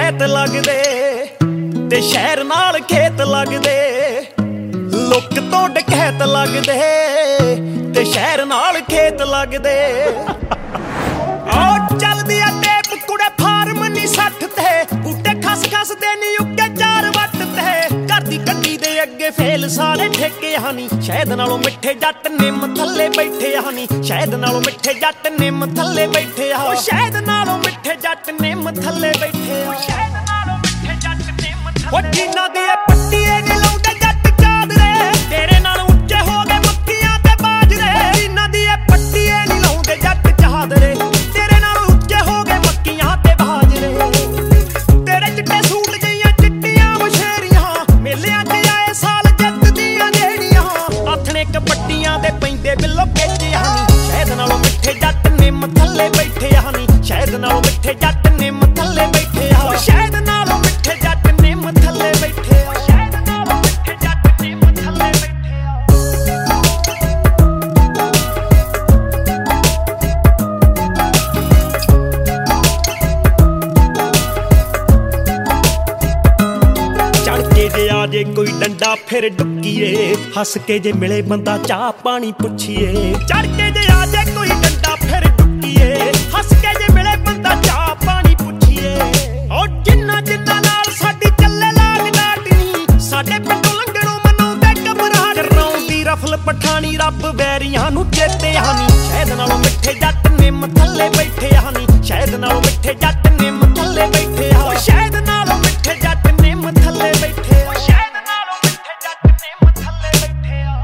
ਰਹਿਤ ਲੱਗਦੇ ਤੇ ਸ਼ਹਿਰ ਨਾਲ ਖੇਤ ਲੱਗਦੇ। ਲੁੱਕ ਤੋਂ ਡਕੈਤ ਲੱਗਦੇ ਤੇ ਸ਼ਹਿਰ ਨਾਲ ਖੇਤ ਲੱਗਦੇ। ਉਹ ਚੱਲਦੀ ਆ ਟੇਪ ਕੁੜੇ ਫਾਰਮ ਨੀ 60 ਤੇ ਬੂਟੇ ਖਸ ਖਸ ਦੇ ਨੀ ਉੱਕੇ 4 ਵੱਟ ਤੇ। ਘਰ ਦੀ ਗੱਡੀ ਦੇ ਅੱਗੇ ਫੇਲ ਸਾਰੇ ਠੇਕੇ ਹਨੀ ਸ਼ਹਿਦ ਨਾਲੋਂ ਮਿੱਠੇ ਜੱਟ ਨਿੰਮ ਥੱਲੇ ਬੈਠੇ ਹਨੀ। ਸ਼ਹਿਦ ਨਾਲੋਂ ਮਿੱਠੇ ਜੱਟ ਨਿੰਮ ਥੱਲੇ ਬੈਠੇ ਆ। ਉਹ ਸ਼ਹਿਦ ਨਾਲੋਂ ਮਿੱਠੇ ਜੱਟ ਨਿੰਮ ਥੱਲੇ ਬੈਠੇ ਆ। ਸ਼ਹਿਦ ਨਾਲੋਂ ਮਿੱਠੇ ਜੱਟ ਨਿੰਮ ਥੱਲੇ। ਉਹ ਜਿਨ੍ਹਾਂ ਦੀ ਪੱਟੀਏ ਨੀ ਲਾਉਂਦੇ ਜੱਟ ਚਾਦਰੇ ਤੇਰੇ ਨਾਲ ਉੱਚੇ ਹੋ ਗਏ ਮੱਕੀਆਂ ਤੇ ਬਾਜਰੇ। ਜਿਨ੍ਹਾਂ ਦੀ ਪੱਟੀਏ ਨੀ ਲਾਉਂਦੇ ਜੱਟ ਚਾਦਰੇ ਤੇਰੇ ਨਾਲ ਉੱਚੇ ਹੋ ਗਏ ਮੱਕੀਆਂ ਤੇ ਬਾਜਰੇ। ਤੇਰੇ ਚਿੱਟੇ ਸੂਟ ਜਿਹੀਆਂ ਚਿੱਟੀਆਂ ਮਸ਼ੇਰੀਆਂ ਮੇਲਿਆਂ ਤੇ ਆਏ ਸਾਲ ਜਿੱਤਦੀਆਂ ਜਿਹੜੀਆਂ। ਆਥਣੇ ਕਬੱਡੀਆਂ ਦੇ ਪੈਂਦੇ ਬਿੱਲੋ ਪੇਚੇ ਹਨੀ ਸ਼ਹਿਦ ਨਾਲੋਂ ਮਿੱਠੇ ਜੱਟ ਨਿੰਮ ਥੱਲੇ ਬੈਠੇ ਹਨੀ। ਸ਼ਹਿਦ ਨਾਲੋਂ ਮਿੱਠੇ ਜੱਟ ਨਿੰਮ ਥੱਲੇ ਬੈਠੇ ਆ। ਸ਼ਹਿਦ ਨਾਲੋਂ ਮਿੱਠੇ ਜੱਟ ਨਿੰਮ ਥੱਲੇ ਬੈਠੇ ਆ। ਸ਼ਹਿਦ ਨਾਲੋਂ ਮਿੱਠੇ ਜੱਟ ਨਿੰਮ ਥੱਲੇ ਬੈਠੇ ਆ। ਚੜ ਕੇ ਜੇ ਆ ਜੇ ਕੋਈ ਡੰਡਾ ਫਿਰ ਡੁੱਕੀਏ ਹੱਸ ਕੇ ਜੇ ਮਿਲੇ ਬੰਦਾ ਚਾਹ ਪਾਣੀ ਪੁੱਛੀਏ। ਚੜ ਕੇ ਜੇ ਆ ਜੇ ਕੋਈ ਡੰਡਾ ਫਿਰ ਡੁੱਕੀਏ ਹੱਸ ਕੇ ਜੇ ਮਿਲੇ ਬੰਦਾ ਚਾਹ ਪਾਣੀ ਪੁੱਛੀਏ। ਉਹ ਜਿੰਨਾ ਜਿੰਨਾ ਨਾਲ ਸਾਡੀ ਚੱਲੇ ਲਾਗ ਡਾਟਣੀ ਸਾਡੇ ਪਿੰਡੋਂ ਲੰਘਣੋਂ ਮਨਾਉਂਦੇ ਘਬਰਾਹਟ। ਰੌਂਦੀ ਰਫਲ ਪਠਾਣੀ ਰੱਬ ਵੈਰੀਆਂ ਨੂੰ ਚੇਤੇ ਹਨੀ ਸ਼ਹਿਦ ਨਾਲੋਂ ਮਿੱਠੇ ਜੱਟ ਨਿੰਮ ਥੱਲੇ ਬੈਠੇ ਹਨੀ। ਸ਼ਹਿਦ ਨਾਲੋਂ ਮਿੱਠੇ ਜੱਟ ਨਿੰਮ ਥੱਲੇ ਬੈਠੇ ਆ। ਸ਼ਹਿਦ ਨਾਲੋਂ ਮਿੱਠੇ ਜੱਟ ਨਿੰਮ ਥੱਲੇ ਬੈਠੇ ਆ। ਸ਼ਹਿਦ ਨਾਲੋਂ ਮਿੱਠੇ ਜੱਟ ਨਿੰਮ ਥੱਲੇ ਬੈਠੇ ਆ।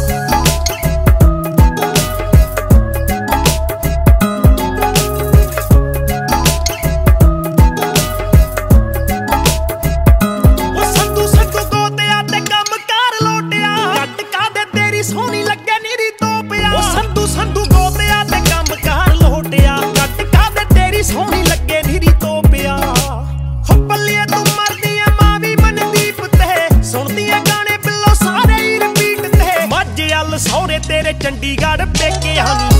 ਉਹ ਸੰਧੂ ਸੰਧੂ ਗੋਤਿਆ ਤੇ ਕੰਮ ਕਾਰ ਲੋਟਿਆ ਜੱਟ ਕਾਦੇ ਤੇਰੀ ਸੋਹਣੀ ਲੱਗੇ ਨੀਰੀ ਤੋਪਿਆ। ਉਹ ਸੰਧੂ ਸੰਧੂ ਗੋਤਿਆ ਤੇ ਕੰਮ ਕਾਰ ਲੋਟਿਆ ਜੱਟ ਕਾਦੇ ਤੇਰੀ ਸੋਹਣੀ ਲੱਗੇ ਨੀਰੀ ਤੋਪਿਆ। ਹੋ ਪੱਲੀਏ ਤੂੰ ਮਰਦੀ ਐ ਮਾਂ ਵੀ ਮਨਦੀਪ ਤੇ ਸੁਣਦੀ ਐ ਗਾਣੇ ਬਿੱਲੋ ਸਾਰੇ ਹੀ ਰਿਪੀਟ ਤੇ। ਮੱਝ ਵੱਲ ਸਹੁਰੇ ਤੇਰੇ ਚੰਡੀਗੜ੍ਹ ਪੇਕੇ ਹਨੀ